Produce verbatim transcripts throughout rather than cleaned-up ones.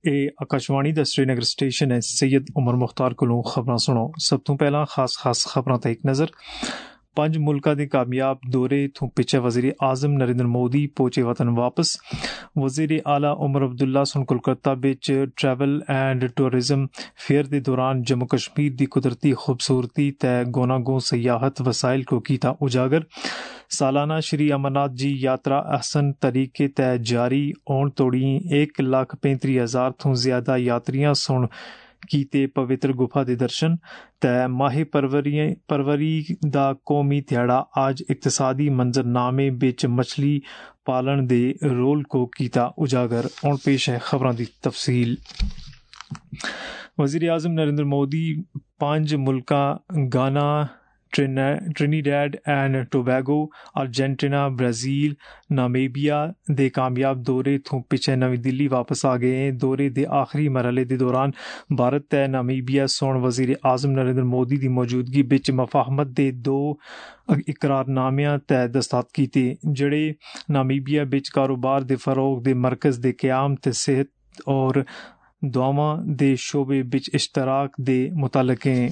ਇਹ ਆਕਾਸ਼ਵਾਣੀ ਦਾ ਸ਼੍ਰੀਨਗਰ ਸਟੇਸ਼ਨ ਹੈ। ਸੈयद ਉਮਰ ਮੁਖਤਾਰ ਕੋਲੋਂ ਖਬਰਾਂ ਸੁਣੋ। ਸਭ ਤੋਂ ਪਹਿਲਾਂ ਖਾਸ ਖਾਸ ਖਬਰਾਂ ਤੇ ਇੱਕ ਨਜ਼ਰ। ਪੰਜ ਮੁਲਕਾਂ ਦੇ ਕਾਮਯਾਬ ਦੌਰੇ ਤੋਂ ਪਿੱਛੇ ਵਜ਼ੀਰ ਆਜ਼ਮ ਨਰਿੰਦਰ ਮੋਦੀ ਪਹੁੰਚੇ ਵਤਨ ਵਾਪਸ। ਵਜ਼ੀਰ ਆਲਾ ਉਮਰ ਅਬਦੁੱਲਾ ਸੁਣ ਕੋਲਕਾਤਾ ਵਿੱਚ ਟਰੈਵਲ ਐਂਡ ਟੂਰਿਜ਼ਮ ਫੇਅਰ ਦੇ ਦੌਰਾਨ ਜੰਮੂ ਕਸ਼ਮੀਰ ਦੀ ਕੁਦਰਤੀ ਖੂਬਸੂਰਤੀ ਤੇ ਗੋਨਾਗੋ ਸਿਆਹਤ ਵਸਾਇਲ کو ਕੀਤਾ ਉਜਾਗਰ। سالانہ شری امرناتھ جی یاترا احسن طریقے تے جاری اون توڑی ایک لاکھ پینتری ہزار تو زیادہ یاتریاں سن کیتے پوتر گفا دے درشن تے ماہ پروری پروری دا قومی دیہڑا آج اقتصادی منظر نامے بچ مچھلی پالن دے رول کو کیتا اجاگر۔ اون پیش ہے خبراں دی تفصیل۔ وزیر اعظم نریندر مودی پانچ ملکاں Ghana, Trinidad and Tobago, Argentina, Brazil, Namibia دے کامیاب دورے تو پچھے نویں دلی واپس آ گئے ہیں۔ دورے دے آخری مرحلے دے دوران بھارت تے نامیبیا سون وزیر اعظم نریندر مودی دی موجودگی بچ مفاہمت دے دو اقرار نامیاں تے دستخط کیتے، جڑے نامیبیا بچ کاروبار دے فروغ دے مرکز دے قیام تے صحت اور دعواں دے شعبے بچ اشتراک دے متعلق ہیں۔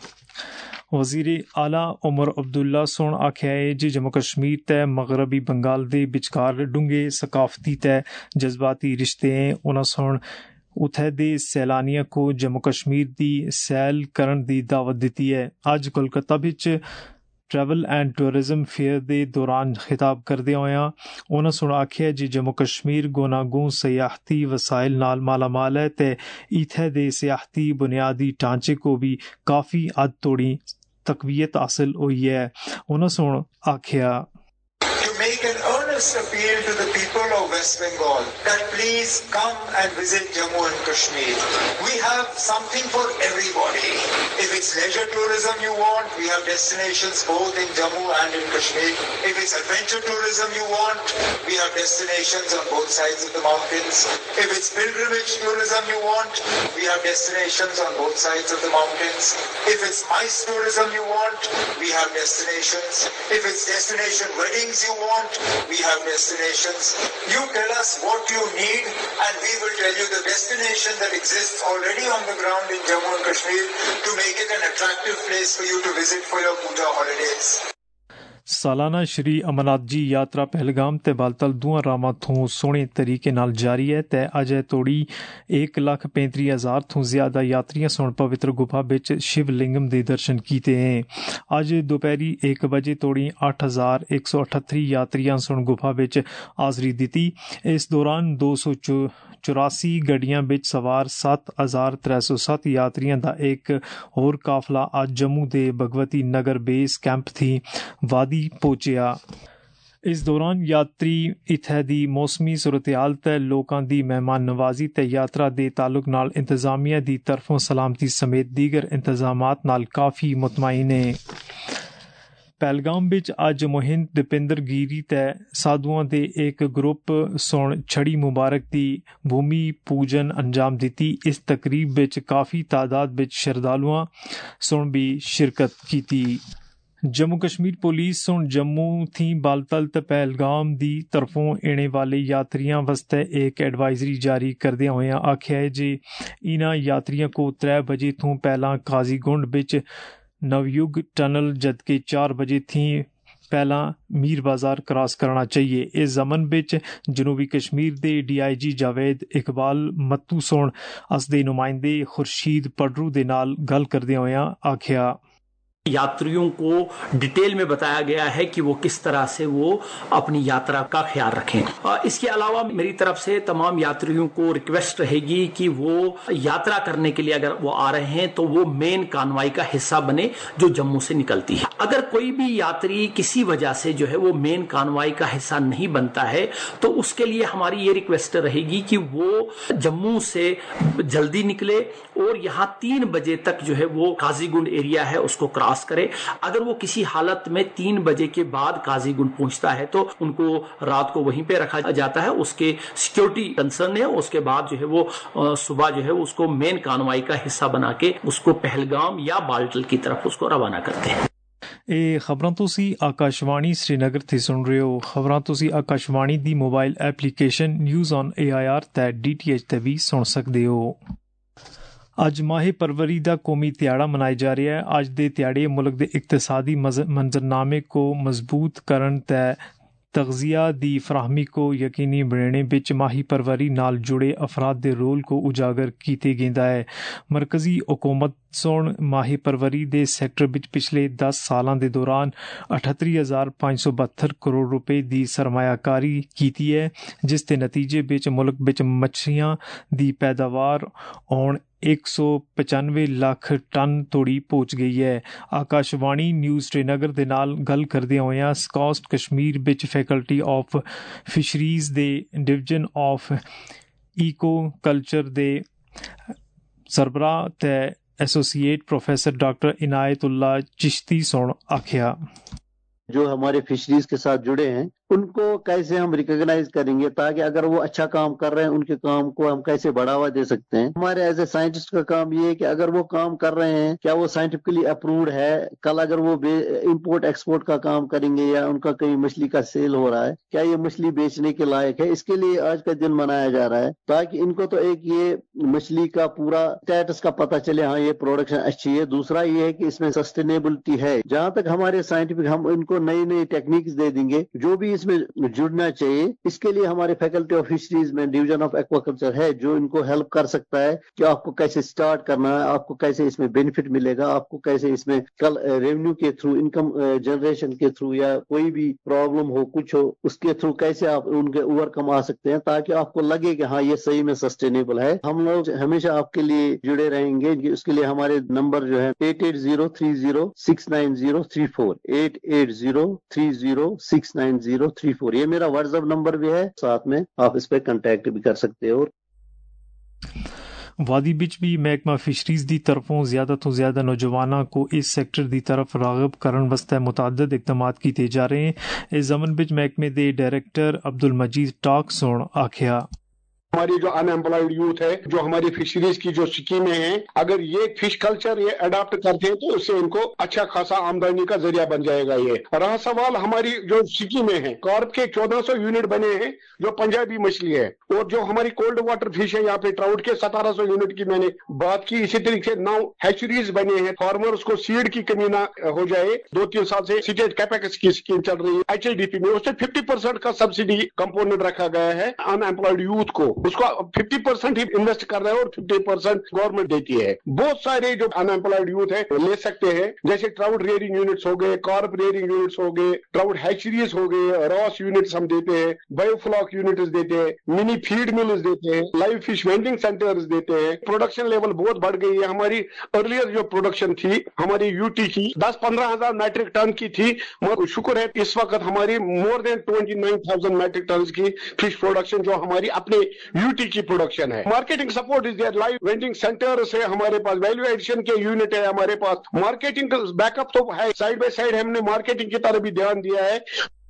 وزیر اعلیٰ عمر عبداللہ سن آکھیا ہے جی جموں کشمیر تے مغربی بنگال دے بچکار ڈونگے ثقافتی تے جذباتی رشتے ہیں۔ انہاں سن اتھے دے سیلانیاں کو جموں کشمیر دی سیل کرن دی دعوت دیتی ہے۔ اج کولکتہ وچ ٹریول اینڈ ٹورزم فیئر دے دوران خطاب کردے ہویاں انہاں سن آکھیا جی جموں کشمیر گوناگوں سیاحتی وسائل نال مالا مال ہے تے ایتھے دے سیاحتی بنیادی ڈھانچے کو بھی کافی حد توڑی تقویت حاصل ہوئی ہے۔ انہوں سن آکھیا to make an earnest appeal to the people of West Bengal that please come and visit Jammu and Kashmir. We have something for everybody. If it's leisure tourism you want, we have destinations both in Jammu and in Kashmir. If it's adventure tourism you want, we have destinations on both sides of the mountains. If it's pilgrimage tourism you want, we have destinations on both sides of the mountains. If it's MICE tourism you want, we have destinations. If it's destination weddings you want, we have destinations. You tell us what you need and we will tell you the destination that exists already on the ground in Jammu and Kashmir to make it an attractive place for you to visit for your puja holidays. سالانہ شری امرناتھ جی یاترا پہلگام تے بالتل دوواں راواں تھوں سوہنے طریقے نال جاری ہے تے اجے توڑی ایک لاکھ پینتری ہزار تھوں زیادہ یاتریاں سن پوتر گفا وچ شیو لنگم دے درشن کیتے ہیں۔ اج دوپہری ایک بجے توڑی آٹھ ہزار ایک سو اٹھتری یاتریاں سن گفا وچ حاضری دتی۔ اس دوران دو سو چوراسی گڈیاں وچ سوار سات ہزار ترے سو سات یاتریاں دا ایک ہور قافلہ اج جموں دے بھگوتی نگر بیس کیمپ تھی وادی پہنچیا۔ اس دوران یاتری اتھے دی موسمی صورتحال تے لوکاں دی مہمان نوازی تے یاترا دے تعلق نال انتظامیہ دی طرفوں سلامتی سمیت دیگر انتظامات نال کافی مطمئن ہیں۔ پہلگام وچ اج مہند دپندر گیری تے سادھواں دے ایک گروپ سن چھڑی مبارک دی بھومی پوجن انجام دتی۔ اس تقریب وچ کافی تعداد وچ شردالواں سن بھی شرکت کیتی۔ جموں کشمیر پولیس سن جموں تھی بالتل تے پہلگام دی طرفوں اینے والے یاتریاں واسطے ایک ایڈوائزری جاری کردے ہوئے آکھیا ہے جی انہاں یاتریاں کو ترے بجے تھوں پہلا قاضی گنڈ وچ نویوگ ٹنل جدکہ چار بجے تھی پہلا میر بازار کراس کرنا چاہیے۔ اس ضمن وچ جنوبی کشمیر دے D I G Javed Iqbal Mattoo سن اس دے نمائندے خورشید پڈرو دے نال گل کردے ہوئے آکھیا یاتریوں کو ڈیٹیل میں بتایا گیا ہے کہ وہ کس طرح سے وہ اپنی یاترا کا خیال رکھیں۔ اس کے علاوہ میری طرف سے تمام یاتریوں کو ریکویسٹ رہے گی کہ وہ یاترا کرنے کے لیے اگر وہ آ رہے ہیں تو وہ مین کانوائی کا حصہ بنے جو جموں سے نکلتی ہے۔ اگر کوئی بھی یاتری کسی وجہ سے جو ہے وہ مین کانوائی کا حصہ نہیں بنتا ہے تو اس کے لیے ہماری یہ ریکویسٹ رہے گی کہ وہ جموں سے جلدی نکلے اور یہاں تین بجے تک جو ہے وہ قاضی گنڈ ایریا ہے اس کو کراس کرے۔ اگر وہ کسی حالت میں تین بجے کے بعد قاضی گنڈ پہنچتا ہے تو ان کو رات کو وہیں پہ رکھا جاتا ہے، اس کے سیکیورٹی کنسرن ہے، اس کے بعد جو ہے وہ صبح جو ہے اس کو مین کانوائی کا حصہ بنا کے اس کو پہلگام یا بالٹل کی طرف اس کو روانہ کرتے ہیں۔ ਇਹ ਖਬਰਾਂ ਤੁਸੀਂ ਆਕਾਸ਼ਵਾਣੀ श्रीनगर ਤੇ ਸੁਣ ਰਹੇ ਹੋ। ਖਬਰਾਂ ਤੁਸੀਂ ਆਕਾਸ਼ਵਾਣੀ ਦੀ mobile application news on A I R ਤੇ ਡੀ ਟੀ ਐਚ ਤੇ ਵੀ ਸੁਣ ਸਕਦੇ ਹੋ। ਅੱਜ ਮਾਹੇ ਪਰਵਰੀ ਦਾ ਕੌਮੀ ਦਿਹਾੜਾ ਮਨਾਇਆ ਜਾ ਰਿਹਾ ਹੈ। ਅੱਜ ਦੇ ਦਿਹਾੜੇ ਮੁਲਕ ਦੇ ਇਕਤਸਾਦੀ منظرنامے کو مضبوط کرن تے تغذیہ دی فراہمی کو یقینی بنانے بچ ماہی پروری نال جڑے افراد دے رول کو اجاگر کیتے گیندا ہے۔ مرکزی حکومت سون ماہی پروری دے سیکٹر بچ پچھلے دس سالاں دے دوران اٹھتر ہزار پانچ سو بہتر کروڑ روپے دی سرمایہ کاری کیتی ہے، جس دے نتیجے بچ ملک بچ مچھلیاں دی پیداوار اون ایک سو پچانوے لاکھ ٹن توڑی پہنچ گئی ہے۔ آکاشوانی نیوز سری نگر دے نال گل کردے ہوئے سکوسٹ کشمیر بچ فیکلٹی آف فشریز دے ڈویژن آف ایکو کلچر دے سربراہ تے ایسوسیٹ پروفیسر ڈاکٹر عنایت اللہ چشتی سن آکھیا، جو ہمارے فشریز کے ساتھ جڑے ہیں ان کو کیسے ہم ریکگنائز کریں گے تاکہ اگر وہ اچھا کام کر رہے ہیں ان کے کام کو ہم کیسے بڑھاوا دے سکتے ہیں۔ ہمارے ایز اے سائنٹسٹ کا کام یہ ہے کہ اگر وہ کام کر رہے ہیں کیا وہ سائنٹیفکلی اپرووڈ ہے، کل اگر وہ امپورٹ ایکسپورٹ کا کام کریں گے یا ان کا کہیں مچھلی کا سیل ہو رہا ہے کیا یہ مچھلی بیچنے کے لائق ہے۔ اس کے لیے آج کا دن منایا جا رہا ہے تاکہ ان کو تو ایک یہ مچھلی کا پورا اسٹیٹس کا پتہ چلے، ہاں یہ پروڈکشن اچھی ہے، دوسرا یہ ہے کہ اس میں سسٹینیبلٹی ہے۔ جہاں تک ہمارے سائنٹیفک ہم ان کو نئی نئی ٹیکنیکس دے دیں گے جو بھی اس میں جڑنا چاہیے۔ اس کے لیے ہمارے فیکلٹی آف فشریز میں ڈویژن آف ایکواکلچر ہے جو ان کو ہیلپ کر سکتا ہے کہ آپ کو کیسے سٹارٹ کرنا ہے، آپ کو کیسے اس میں بینیفٹ ملے گا، آپ کو کیسے اس میں کل ریونیو کے تھرو، انکم جنریشن کے تھرو یا کوئی بھی پرابلم ہو کچھ ہو اس کے تھرو کیسے آپ ان کے اوور کم آ سکتے ہیں تاکہ آپ کو لگے کہ ہاں یہ صحیح میں سسٹینیبل ہے۔ ہم لوگ ہمیشہ آپ کے لیے جڑے رہیں گے۔ اس کے لیے ہمارے نمبر جو ہے eight eight zero three zero six nine zero three four eight eight zero three zero six nine zero three four یہ میرا واٹس ایپ نمبر بھی ہے، ساتھ میں آپ اس پہ کنٹیکٹ بھی کر سکتے ہو۔ وادی بچ بھی محکمہ فشریز دی طرفوں زیادہ تو زیادہ نوجوانوں کو اس سیکٹر دی طرف راغب کرن واسطے متعدد اقدامات کیتے جا رہے ہیں۔ اس زمن بچ محکمے دے ڈائریکٹر عبد المجید ٹاک سن آکھیا، ہماری جو ان ایمپلائڈ یوتھ ہے، جو ہماری فشریز کی جو سکیمیں ہیں، اگر یہ فش کلچر یہ اڈاپٹ کرتے ہیں تو اس سے ان کو اچھا خاصا آمدنی کا ذریعہ بن جائے گا۔ یہ رہا سوال ہماری جو سکیمیں ہیں، کارپ کے چودہ سو یونٹ بنے ہیں جو پنجابی مچھلی ہے، اور جو ہماری کولڈ واٹر فش ہے یہاں پہ ٹراؤٹ کے ستارہ سو یونٹ کی میں نے بات کی۔ اسی طریقے سے نو ہیچریز بنے ہیں، فارمرز کو سیڈ کی کمی نہ ہو جائے۔ دو تین سال سے اسٹیٹ کیپیکس کی اسکیم چل رہی ہے ایچ ایل ڈی پی میں، اس سے ففٹی پرسینٹ کا سبسڈی کمپوننٹ رکھا گیا ہے ان ایمپلائڈ یوتھ کو، اس کو ففٹی پرسینٹ ہی انویسٹ کر رہے ہیں اور ففٹی پرسینٹ گورنمنٹ دیتی ہے۔ بہت سارے جو ان ایمپلائڈ یوتھ ہے لے سکتے ہیں، جیسے ٹراؤٹ ریئرنگ یونٹس ہو گئے، کارپ ریئرنگ یونٹس ہو گئے، ٹراؤٹ ہیچریز ہو گئے، راس یونٹس ہم دیتے ہیں، بایو فلاک یونٹس دیتے ہیں، منی فیڈ ملز دیتے ہیں، لائیو فش وینڈنگ سینٹرز دیتے ہیں۔ پروڈکشن لیول بہت بڑھ گئی ہے ہماری۔ ارلیئر جو پروڈکشن تھی ہماری یو ٹی کی دس پندرہ ہزار میٹرک ٹن کی تھی، مگر شکر ہے اس وقت ہماری more than twenty nine thousand metric tons کی فش پروڈکشن جو ہماری اپنے یو ٹی کی پروڈکشن ہے۔ Marketing support is there, live vending centres ہے ہمارے پاس، ویلیو ایڈیشن کے یونٹ ہے ہمارے پاس، مارکیٹنگ بیک اپ تو ہے، سائڈ بائی سائڈ ہم نے مارکیٹنگ کی طرف بھی دھیان دیا ہے۔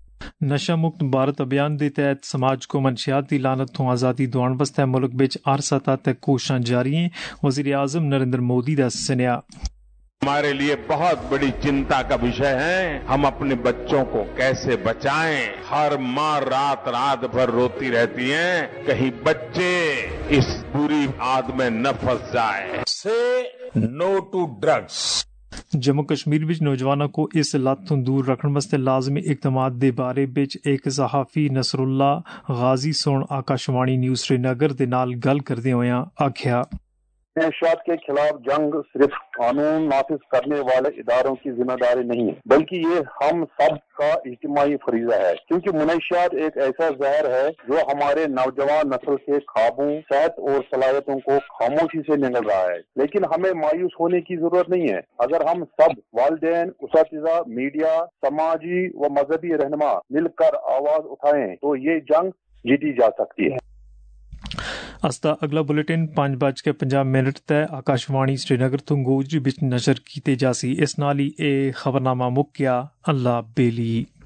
نشہ مکت بھارت ابھیان دے تحت سماج کو منشیات دی لعنت تو آزادی دعان واسطے ملک بچ ہر سطح تے کوششاں جاری ہیں۔ وزیر اعظم نریندر مودی دا سنیا، ہمارے لیے بہت بڑی چنتا کا وشے ہے، ہم اپنے بچوں کو کیسے بچائیں۔ ہر ماں رات رات بھر روتی رہتی ہیں کہیں بچے اس بری عادت میں نہ پھنس جائیں۔ Say no to drugs. Jammu Kashmir وچ نوجوانوں کو اس لت تو دور رکھنے واسطے لازمی اقدامات دے بارے وچ ایک صحافی نصر اللہ غازی سن آکاشوانی نیوز سری نگر دے نال گل کردے ہوئے آکھیا، منشیات کے خلاف جنگ صرف قانون نافذ کرنے والے اداروں کی ذمہ داری نہیں ہے، بلکہ یہ ہم سب کا اجتماعی فریضہ ہے، کیونکہ منشیات ایک ایسا زہر ہے جو ہمارے نوجوان نسل کے خوابوں، صحت اور صلاحیتوں کو خاموشی سے نگل رہا ہے۔ لیکن ہمیں مایوس ہونے کی ضرورت نہیں ہے۔ اگر ہم سب والدین، اساتذہ، میڈیا، سماجی و مذہبی رہنما مل کر آواز اٹھائیں تو یہ جنگ جیتی جا سکتی ہے۔ استا اگلا بلیٹن پانچ بج کے پنجاب منٹ تے آکاشوانی سری نگر تو گوجری بچ نشر کیتے جاسی۔ اس نال ہی اے خبرنامہ مک گیا۔ اللہ بیلی۔